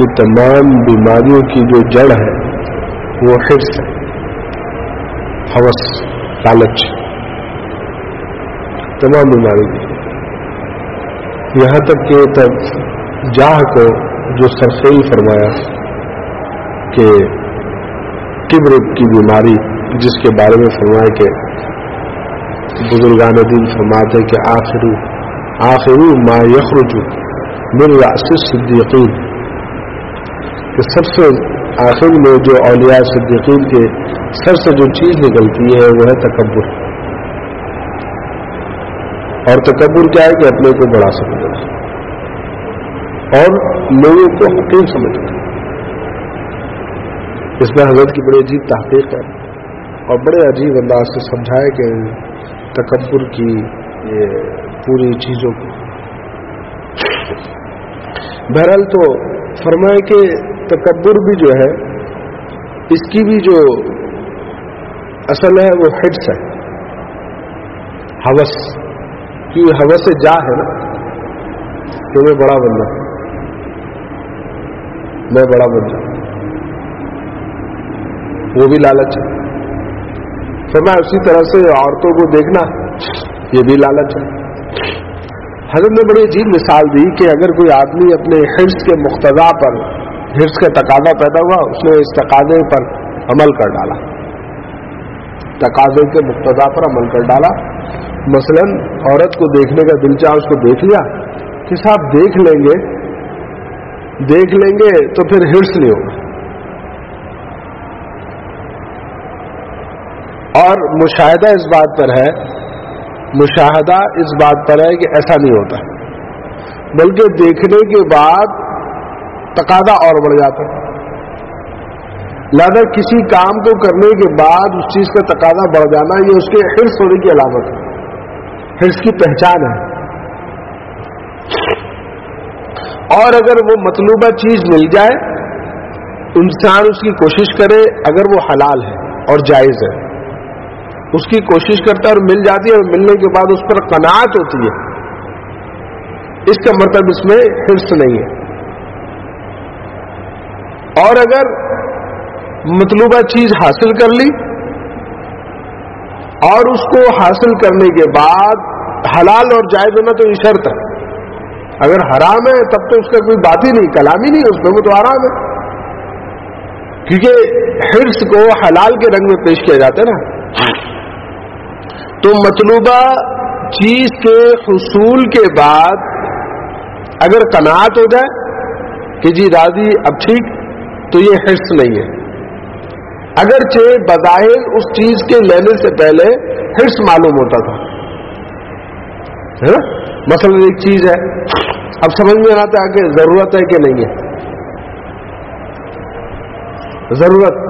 کہ تمام بیماریوں کی جو جڑ ہے وہ حرص ہے، ہوس، لالچ، تمام بیماری کی، یہاں تک کہ تب جاہ کو جو سرخیل فرمایا کہ کبر کی بیماری، جس کے بارے میں فرمایا کہ بزرگان دین فرماتے کہ آخری ما یخرج من رأس الصدیقین، کہ سب سے آخر میں جو اولیاء صدیقین کے سر سے جو چیز نکلتی ہے وہ ہے تکبر. اور تکبر کیا ہے کہ اپنے کو بڑا سمجھنا اور لوگوں کو حقیر سمجھنا. اس میں حضرت کی بڑی عجیب تحقیق ہے اور بڑے عجیب انداز سے سمجھائے کہ تکبر کی یہ پوری چیزوں کو. بہرحال تو فرمائے کہ تکبر بھی جو ہے اس کی بھی جو اصل ہے وہ حرص ہے، ہوس. کیونکہ ہوس سے جا ہے نا کہ میں بڑا بن جاؤں، میں بڑا بن جاؤں، وہ بھی لالچ ہے. فرمایا اسی طرح سے عورتوں کو دیکھنا یہ بھی لالچ ہے. حضرت نے بڑی عجیب مثال دی کہ اگر کوئی آدمی اپنے حرص کے مقتضا پر، حرص کا تقاضا پیدا ہوا، اس نے اس تقاضے پر عمل کر ڈالا، تقاضے کے مقتضا پر عمل کر ڈالا. مثلا عورت کو دیکھنے کا دل چاہا، اس کو دیکھ لیا کہ صاحب دیکھ لیں گے تو پھر حرص نہیں ہوگا. اور مشاہدہ اس بات پر ہے کہ ایسا نہیں ہوتا، بلکہ دیکھنے کے بعد تقاضا اور بڑھ جاتا ہے. لہذا کسی کام کو کرنے کے بعد اس چیز کا تقاضا بڑھ جانا یہ اس کے حرص ہونے کی علامت ہے، حرص کی پہچان ہے. اور اگر وہ مطلوبہ چیز مل جائے، انسان اس کی کوشش کرے، اگر وہ حلال ہے اور جائز ہے، اس کی کوشش کرتا ہے اور مل جاتی ہے، اور ملنے کے بعد اس پر قناعت ہوتی ہے، اس کا مطلب اس میں حرص نہیں ہے. اور اگر مطلوبہ چیز حاصل کر لی اور اس کو حاصل کرنے کے بعد حلال اور جائز ہونا تو یہ شرط ہے. اگر حرام ہے تب تو اس کا کوئی بات ہی نہیں، کلام ہی نہیں، اس میں وہ تو حرام ہے. کیونکہ حرص کو حلال کے رنگ میں پیش کیا جاتا ہے نا. تو مطلوبہ چیز کے حصول کے بعد اگر قناعت ہو جائے کہ جی راضی اب ٹھیک، تو یہ حرص نہیں ہے. اگرچہ بظاہر اس چیز کے لینے سے پہلے حرص معلوم ہوتا تھا. مثلا ایک چیز ہے، اب سمجھ میں آتا ہے کہ ضرورت ہے کہ نہیں ہے. ضرورت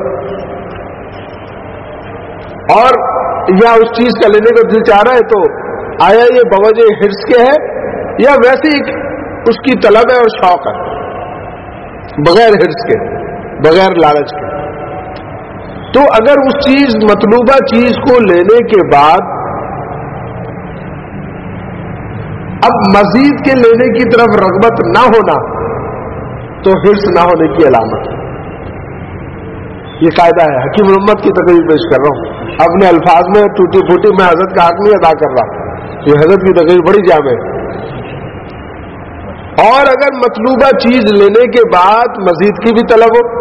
اور یا اس چیز کا لینے کا دل چاہ رہا ہے، تو آیا یہ بوجہ حرص کے ہے یا ویسے ہی اس کی طلب ہے اور شوق ہے، بغیر حرص کے، بغیر لالچ کے. تو اگر اس چیز مطلوبہ چیز کو لینے کے بعد اب مزید کے لینے کی طرف رغبت نہ ہونا تو حرص نہ ہونے کی علامت ہے. یہ قاعدہ ہے، حکیم محمد کی تقریر پیش کر رہا ہوں، اپنے الفاظ میں ٹوٹی پھوٹی میں حضرت کا حق نہیں ادا کر رہا، یہ حضرت کی تقریر بڑی جامع ہے. اور اگر مطلوبہ چیز لینے کے بعد مزید کی بھی طلب ہو،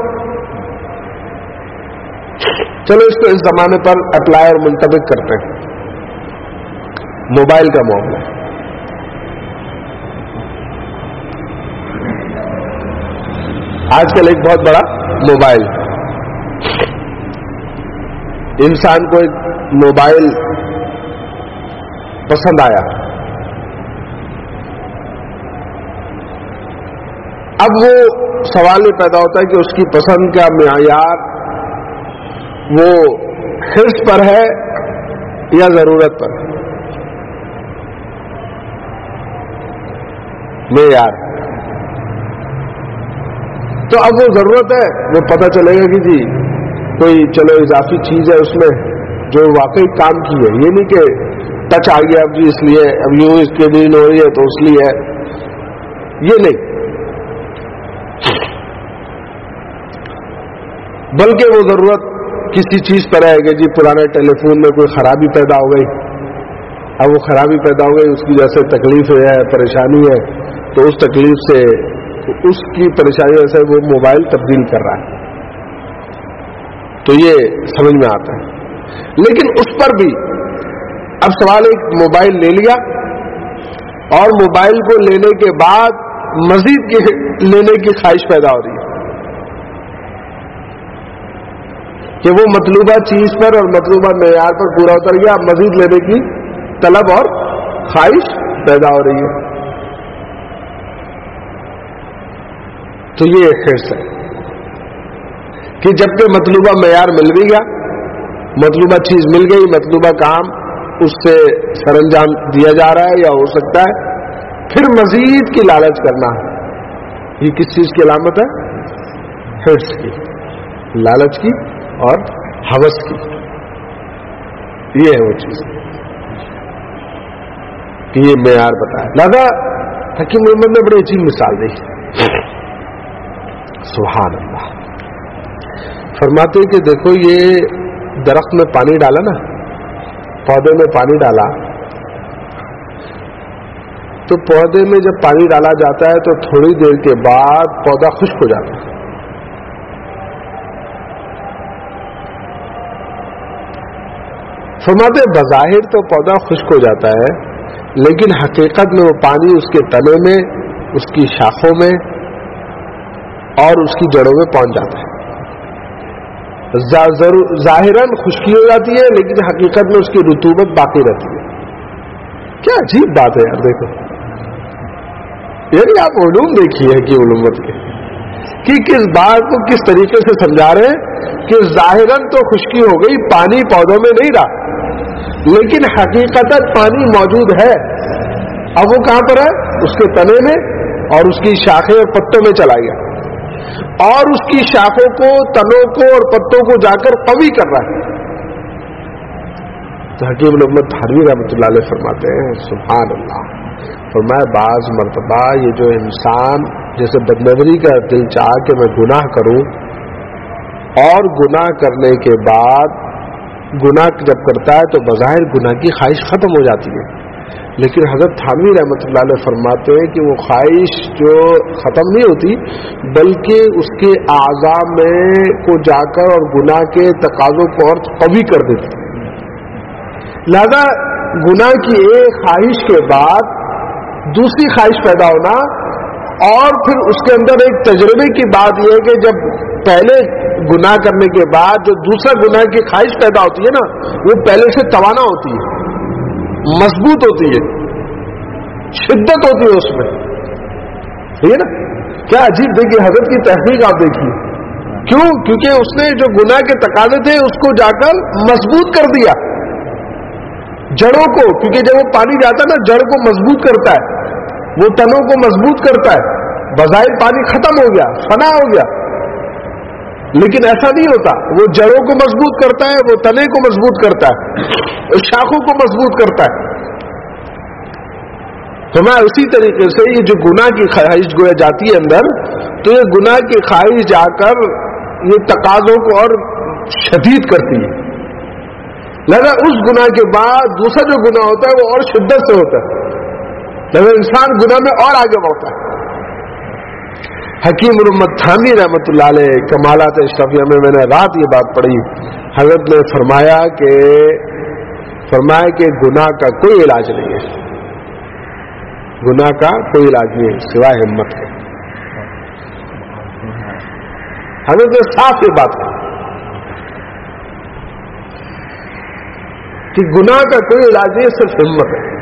چلو اس کو اس زمانے پر اپلائی اور منطبق کرتے ہیں. موبائل کا معاملہ، آج کل ایک بہت بڑا موبائل، انسان کو ایک موبائل پسند آیا، اب وہ سوال یہ پیدا ہوتا ہے کہ اس کی پسند کا معیار وہ حرص پر ہے یا ضرورت پر؟ معیار. تو اب وہ ضرورت ہے، وہ پتہ چلے گا کہ جی کوئی چلو اضافی چیز ہے اس میں جو واقعی کام کی ہے، یہ نہیں کہ ٹچ آ گیا اب جی اس لیے اب یوں اس کے دن ہو رہی ہے تو اس لیے ہے، یہ نہیں. بلکہ وہ ضرورت کسی چیز پر ہے کہ جی پرانے ٹیلی فون میں کوئی خرابی پیدا ہو گئی، اب وہ خرابی پیدا ہو گئی، اس کی جیسے تکلیف ہے، پریشانی ہے، تو اس تکلیف سے اس کی پریشانی سے وہ موبائل تبدیل کر رہا ہے، تو یہ سمجھ میں آتا ہے۔ لیکن اس پر بھی اب سوال ایک موبائل لے لیا اور موبائل کو لینے کے بعد مزید لینے کی خواہش پیدا ہو رہی ہے کہ وہ مطلوبہ چیز پر اور مطلوبہ معیار پر پورا اتر گیا، اب مزید لینے کی طلب اور خواہش پیدا ہو رہی ہے، تو یہ حرص ہے کہ جب کہ مطلوبہ معیار مل بھی گیا، مطلوبہ چیز مل گئی، مطلوبہ کام اس سے سر انجام دیا جا رہا ہے یا ہو سکتا ہے، پھر مزید کی لالچ کرنا، یہ کس چیز کی علامت ہے؟ حرص کی، لالچ کی اور ہوس کی، یہ ہے وہ چیز کہ یہ معیار بتایا۔ لہذا حکیم محمد نے بڑی عجیب مثال دی، سبحان اللہ، فرماتے کہ دیکھو یہ درخت میں پانی ڈالا نا، پودے میں پانی ڈالا، تو پودے میں جب پانی ڈالا جاتا ہے تو تھوڑی دیر کے بعد پودا خشک ہو جاتا ہے، فرماتے بظاہر تو پودا خشک ہو جاتا ہے، لیکن حقیقت میں وہ پانی اس کے تنے میں، اس کی شاخوں میں اور اس کی جڑوں میں پہنچ جاتا ہے، ظاہراً خشکی ہو جاتی ہے لیکن حقیقت میں اس کی رطوبت باقی رہتی ہے۔ کیا عجیب بات ہے یار، دیکھو یعنی آپ علوم دیکھیے کہ علومت کے کہ کس بات کو کس طریقے سے سمجھا رہے ہیں کہ ظاہراً تو خشکی ہو گئی، پانی پودوں میں نہیں رہا، لیکن حقیقتاً پانی موجود ہے، اب وہ کہاں پر ہے؟ اس کے تنے میں اور اس کی شاخیں اور پتوں میں چلا گیا، اور اس کی شاخوں کو، تنوں کو اور پتوں کو جا کر قوی کر رہا ہے۔ تو حکیم محمد تھانوی رحمۃ اللہ علیہ فرماتے ہیں سبحان اللہ، فرمایا بعض مرتبہ یہ جو انسان جیسے بدنظری کا دل چاہ کہ میں گناہ کروں، اور گناہ کرنے کے بعد گناہ جب کرتا ہے تو بظاہر گناہ کی خواہش ختم ہو جاتی ہے، لیکن حضرت تھانوی رحمۃ اللہ علیہ فرماتے ہیں کہ وہ خواہش جو ختم نہیں ہوتی بلکہ اس کے اعضاء میں کو جا کر اور گناہ کے تقاضوں کو اور قوی کر دیتی۔ لہذا گناہ کی ایک خواہش کے بعد دوسری خواہش پیدا ہونا، اور پھر اس کے اندر ایک تجربے کی بات یہ ہے کہ جب پہلے گناہ کرنے کے بعد جو دوسرا گناہ کی خواہش پیدا ہوتی ہے نا، وہ پہلے سے توانا ہوتی ہے، مضبوط ہوتی ہے، شدت ہوتی ہے اس میں، ٹھیک ہے نا؟ کیا عجیب دیکھیے حضرت کی تحقیق آپ دیکھیے، کیوں؟ کیونکہ اس نے جو گناہ کے تقاضے تھے اس کو جا کر مضبوط کر دیا، جڑوں کو، کیونکہ جب وہ پانی جاتا ہے نا جڑ کو مضبوط کرتا ہے، وہ تنوں کو مضبوط کرتا ہے، بظاہر پانی ختم ہو گیا، فنا ہو گیا، لیکن ایسا نہیں ہوتا، وہ جڑوں کو مضبوط کرتا ہے، وہ تنے کو مضبوط کرتا ہے، شاخوں کو مضبوط کرتا ہے۔ تو میں اسی طریقے سے یہ جو گناہ کی خواہش گویا جاتی ہے اندر، تو یہ گناہ کی خواہش جا کر یہ تقاضوں کو اور شدید کرتی ہے، لہذا اس گناہ کے بعد دوسرا جو گناہ ہوتا ہے وہ اور شدت سے ہوتا ہے، لہذا انسان گناہ میں اور آگے بڑھتا ہے۔ حکیم محمد تھانوی رحمۃ اللہ علیہ کمالات اشرفیہ میں نے رات یہ بات پڑھی، حضرت نے فرمایا کہ گناہ کا کوئی علاج نہیں ہے، گناہ کا کوئی علاج نہیں ہے سوائے ہمت کے۔ حضرت نے صاف یہ بات کہی کہ گناہ کا کوئی علاج نہیں، صرف ہمت ہے،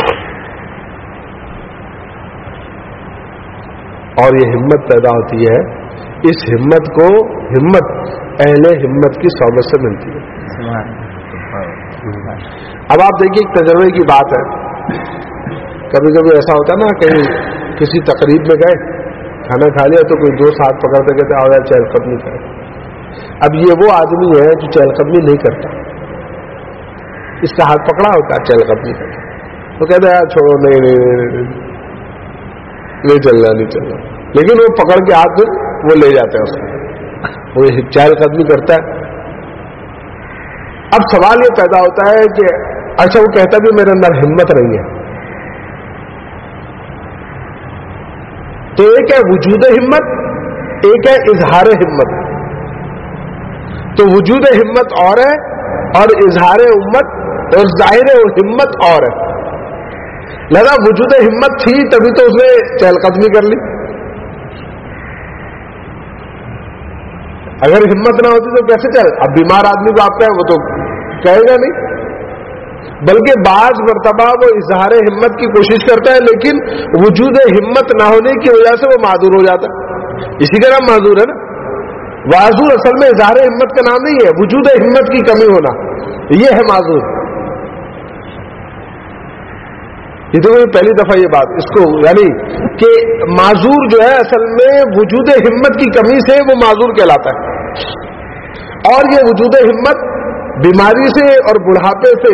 اور یہ ہمت پیدا ہوتی ہے، اس ہمت کو ہمت اہل ہمت کی صحبت سے ملتی ہے۔ اب آپ دیکھیے ایک تجربے کی بات ہے، کبھی کبھی ایسا ہوتا ہے نا، کہیں کسی تقریب میں گئے، کھانا کھا لیا تو کوئی دوست ہاتھ پکڑتے کہتے آؤ یار چہل قدمی کرے۔ اب یہ وہ آدمی ہے جو چہل قدمی نہیں کرتا، اس کا ہاتھ پکڑا ہوتا ہے چہل قدمی کرتا، تو کہتے ہیں یار چھوڑو، نہیں چل رہا، لیکن وہ پکڑ کے ہاتھ وہ لے جاتے ہیں اس کو، وہ چہل قدمی کرتا ہے. اب سوال یہ پیدا ہوتا ہے کہ اچھا وہ کہتا بھی میرے اندر ہمت نہیں ہے. تو ایک ہے وجود ہمت, ایک ہے اظہار ہمت. تو وجود ہمت اور ہے اور اظہار ہمت اور ظاہر ہمت اور ہے. لگا وجود ہمت تھی تبھی تو اس نے چہل قدمی کر لی. اگر ہمت نہ ہوتی تو کیسے چل. اب بیمار آدمی کو آپ کہیں وہ تو کہے گا نہیں, بلکہ بعض مرتبہ وہ اظہار ہمت کی کوشش کرتا ہے لیکن وجود ہمت نہ ہونے کی وجہ سے وہ معذور ہو جاتا ہے. اسی کا نام معذور ہے نا. معذور اصل میں اظہار ہمت کا نام نہیں ہے, وجود ہمت کی کمی ہونا یہ ہے معذور. یہ تو پہلی دفعہ یہ بات اس کو, یعنی کہ معذور جو ہے اصل میں وجود ہمت کی کمی سے وہ معذور کہلاتا ہے. اور یہ وجود ہمت بیماری سے اور بڑھاپے سے,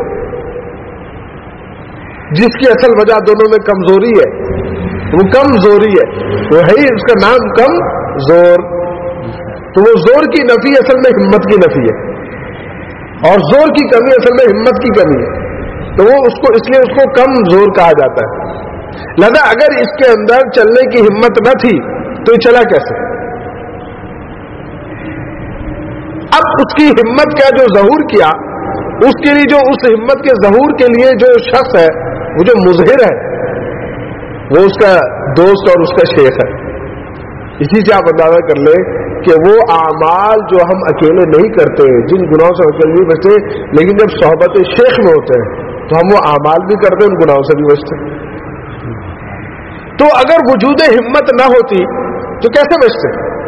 جس کی اصل وجہ دونوں میں کمزوری ہے, وہ کمزوری ہے, وہ ہے ہی اس کا نام کم زور. تو وہ زور کی نفی اصل میں ہمت کی نفی ہے, اور زور کی کمی اصل میں ہمت کی کمی ہے. تو وہ اس کو اس لیے اس کو کم زور کہا جاتا ہے. لہذا اگر اس کے اندر چلنے کی ہمت نہ تھی تو یہ چلا کیسے؟ اب اس کی ہمت کا جو ظہور کیا, اس کے لیے جو اس ہمت کے ظہور کے لیے جو شخص ہے وہ جو مظہر ہے وہ اس کا دوست اور اس کا شیخ ہے. اسی سے آپ اندازہ کر لیں کہ وہ اعمال جو ہم اکیلے نہیں کرتے, جن گناہوں سے اکیلے نہیں بچتے, لیکن جب صحبت شیخ میں ہوتے ہیں تو ہم وہ اعمال بھی کرتے ہیں, ان گناہوں سے بھی بچتے. تو اگر وجود ہمت نہ ہوتی تو کیسے بچتے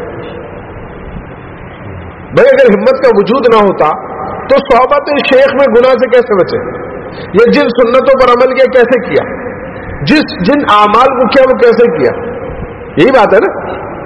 بھائی؟ اگر ہمت کا وجود نہ ہوتا تو صحبت شیخ میں گناہ سے کیسے بچے؟ یا جن سنتوں پر عمل کیا کیسے کیا؟ جن اعمال کو کیا وہ کیسے کیا؟ یہی بات ہے نا.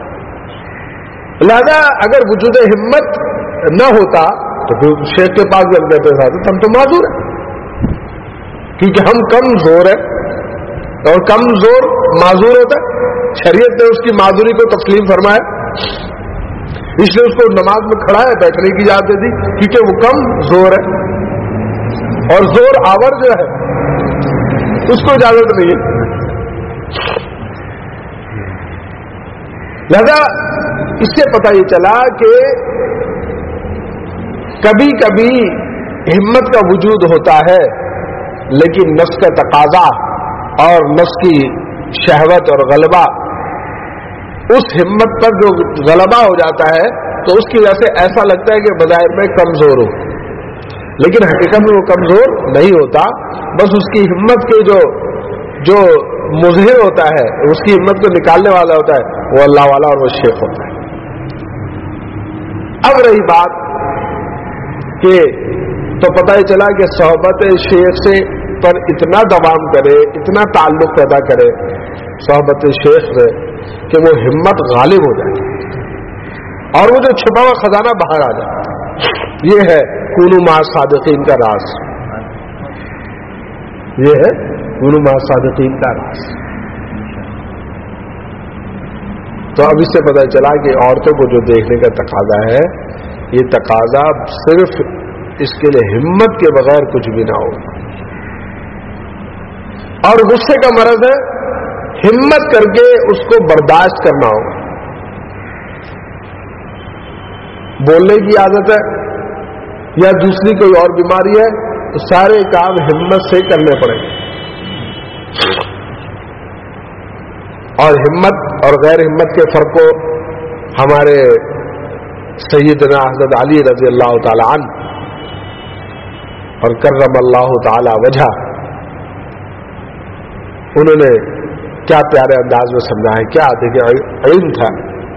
لہذا اگر وجود ہمت نہ ہوتا تو پھر شیخ کے پاس جب کہتے ہیں ہم تو معذور ہیں, کیونکہ ہم کم زور ہیں, اور کم زور معذور ہوتا ہے. شریعت نے اس کی معذوری کو تسلیم فرمایا, اس لیے اس کو نماز میں کھڑا ہے بیٹھنے کی اجازت دی, کیونکہ وہ کم زور ہے, اور زور آور جو ہے اس کو اجازت نہیں ہے. لہذا اس سے پتہ یہ چلا کہ کبھی کبھی ہمت کا وجود ہوتا ہے لیکن نفس کا تقاضا اور نفس کی شہوت اور غلبہ اس ہمت پر جو غلبہ ہو جاتا ہے تو اس کی وجہ سے ایسا لگتا ہے کہ بظاہر میں کمزور ہو, لیکن حقیقت میں وہ کمزور نہیں ہوتا. بس اس کی ہمت کے جو مظہر ہوتا ہے, اس کی ہمت کو نکالنے والا ہوتا ہے, وہ اللہ والا اور وہ شیخ ہوتا ہے. اب رہی بات کہ تو پتہ ہی چلا کہ صحبت شیخ سے پر اتنا دوام کرے, اتنا تعلق پیدا کرے صحبت شیخ سے کہ وہ ہمت غالب ہو جائے اور وہ جو چھپا ہوا خزانہ باہر آ جائے. یہ ہے کونوا مع الصادقین کا راز, یہ ہے کونوا مع الصادقین کا راز. تو اب اس سے پتہ چلا کہ عورتوں کو جو دیکھنے کا تقاضا ہے, یہ تقاضا صرف اس کے لیے ہمت کے بغیر کچھ بھی نہ ہو. اور غصے کا مرض ہے, ہمت کر کے اس کو برداشت کرنا ہوگا. بولنے کی عادت ہے یا دوسری کوئی اور بیماری ہے تو سارے کام ہمت سے کرنے پڑیں گے. اور ہمت اور غیر ہمت کے فرق کو ہمارے سیدنا حضرت علی رضی اللہ تعالی عنہ اور کرم اللہ تعالی وجہ, انہوں نے کیا پیارے انداز میں سمجھا ہے. کیا دیکھیں علم تھا.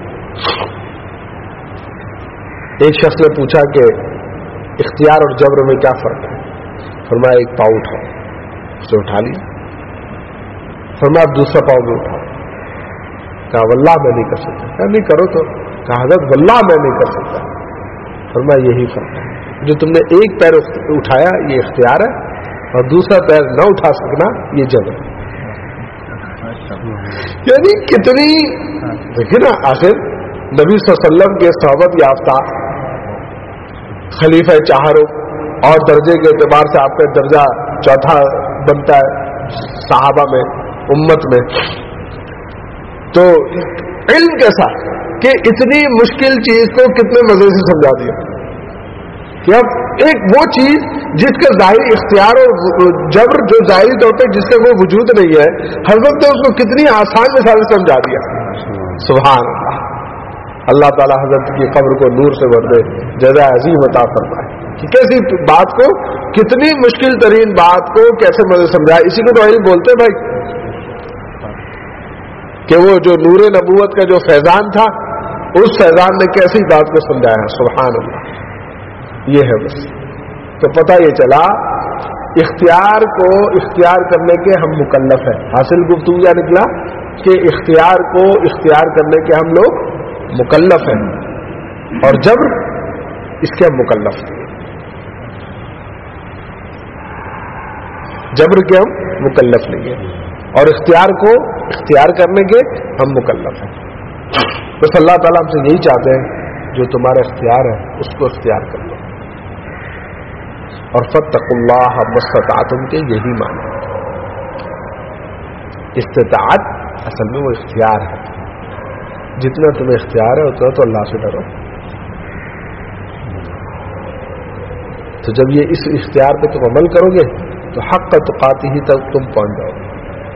ایک شخص نے پوچھا کہ اختیار اور جبر میں کیا فرق ہے؟ فرمایا ایک پاؤں اٹھاؤ, اسے اٹھا لیا. فرمایا اب دوسرا پاؤں بھی اٹھاؤ. کہا واللہ میں نہیں کر سکتا. کہا نہیں کرو تو. کہا حضرت واللہ میں نہیں کر سکتا. فرمایا یہی فرق ہے, جو تم نے ایک پیر اٹھایا یہ اختیار ہے اور دوسرا پیر نہ اٹھا سکنا یہ جبر ہے. یعنی کتنی دیکھیں نا, آخر نبی صلی اللہ علیہ وسلم کے صحبت یافتہ خلیفہ چہاروں اور درجے کے اعتبار سے آپ کا درجہ چوتھا بنتا ہے صحابہ میں، امت میں. تو علم کیسا کہ اتنی مشکل چیز کو کتنے مزے سے سمجھا دیا کہ اب ایک وہ چیز جس کا ظاہری اختیار اور جبر جو ظاہری طور پہ جس کا کوئی وجود نہیں ہے، حضرت نے اس کو کتنی آسان مثال سے سمجھا دیا. سبحان اللہ. اللہ تعالیٰ حضرت کی قبر کو نور سے بھر دے، جزا عظیم عطا فرمائے کہ کیسی بات کو، کتنی مشکل ترین بات کو کیسے مزے سمجھایا. اسی کو تو وہی بولتے بھائی کہ وہ جو نور نبوت کا جو فیضان تھا، اس فیضان نے کیسی بات کو سمجھایا. سبحان اللہ. یہ ہے بس. تو پتہ یہ چلا اختیار کو اختیار کرنے کے ہم مکلف ہیں. حاصل گفتگو کیا نکلا کہ اختیار کو اختیار کرنے کے ہم لوگ مکلف ہیں، اور جبر اس کے ہم مکلف تھے. جبر کے ہم مکلف نہیں ہیں، اور اختیار کو اختیار کرنے کے ہم مکلف ہیں. بس اللہ تعالیٰ ہم سے یہی چاہتے ہیں جو تمہارا اختیار ہے اس کو اختیار کر لو. اور فاتقوا اللہ مستطعتم کے یہی معنی ہے. استطاعت اصل میں وہ اختیار ہے. جتنا تمہیں اختیار ہے اتنا تو اللہ سے ڈرو. تو جب یہ اس اختیار پہ تم عمل کرو گے تو حق تقاتی ہی تک تم پہنچ جاؤ گے.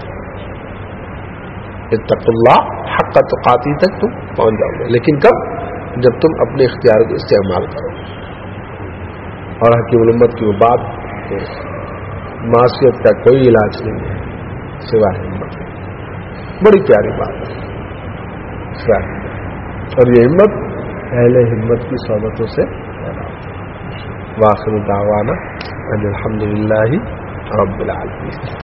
اتقوا اللہ حق تقاتی تک تم پہنچ جاؤ گے. لیکن کب؟ جب تم اپنے اختیار کو استعمال کرو. اور حکیم الامت کی وہ بات کہ معصیت کا کوئی علاج نہیں ہے سوائے ہمت. بڑی پیاری بات ہے. اور یہ ہمت اہل ہمت کی صحبتوں سے پیدا ہوتی ہے. وآخر دعوانا ان الحمدللہ رب العالمین.